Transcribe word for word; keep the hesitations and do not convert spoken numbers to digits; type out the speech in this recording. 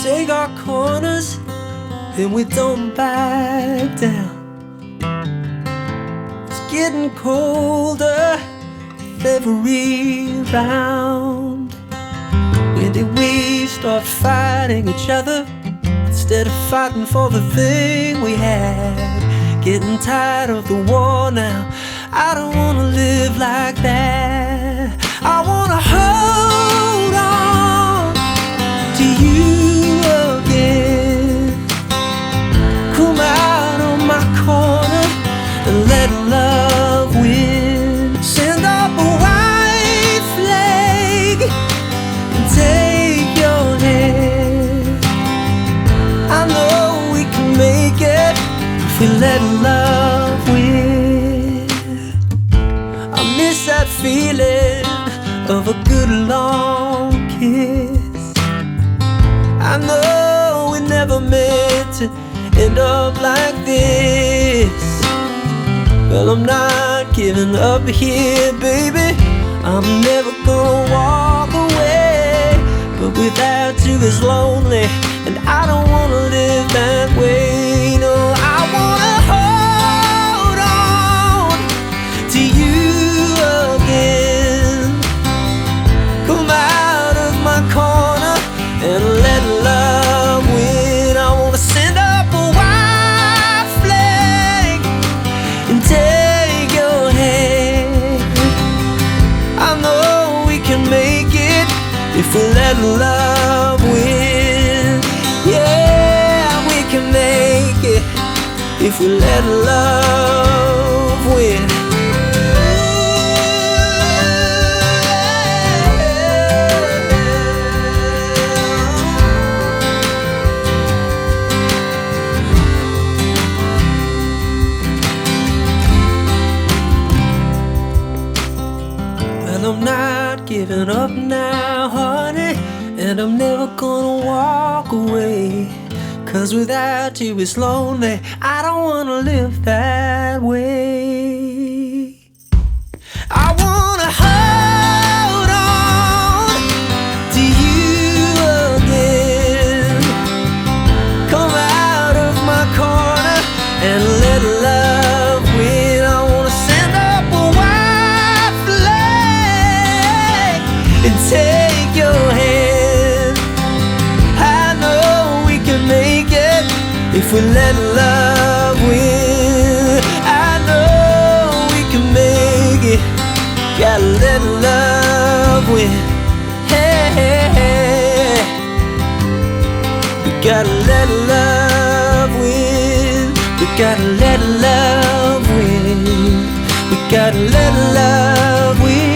take our corners and we don't back down. It's getting colder with every round. When did we start fighting each other instead of fighting for the thing we had? Getting tired of the war now. I don't wanna live like that. I wanna hold on to you again. Come out of my corner and let love win. Send up a white flag and take your hand. I know we can make it if we let love win. I miss that feeling of a good long kiss. I know we never meant to end up like this. Well, I'm not giving up here, baby. I'm never gonna walk away. But without you it's lonely, and I don't wanna live that way. No, I wanna hold on to you again. Come out of my corner and let love win. I wanna send up a white flag and take your hand. I know we can make it if we let love win. Yeah, we can make it if we let love win. I'm not giving up now, honey, and I'm never gonna walk away. Cause without you it's lonely, I don't wanna live that way. I wanna hold on to you again. Come out of my corner and let love win. I wanna send up a white flag and take your hand. I know we can make it if we let love win. I know we can make it. Gotta let love win. Hey, hey, hey. We gotta let love win. We gotta let love win. We gotta let love win.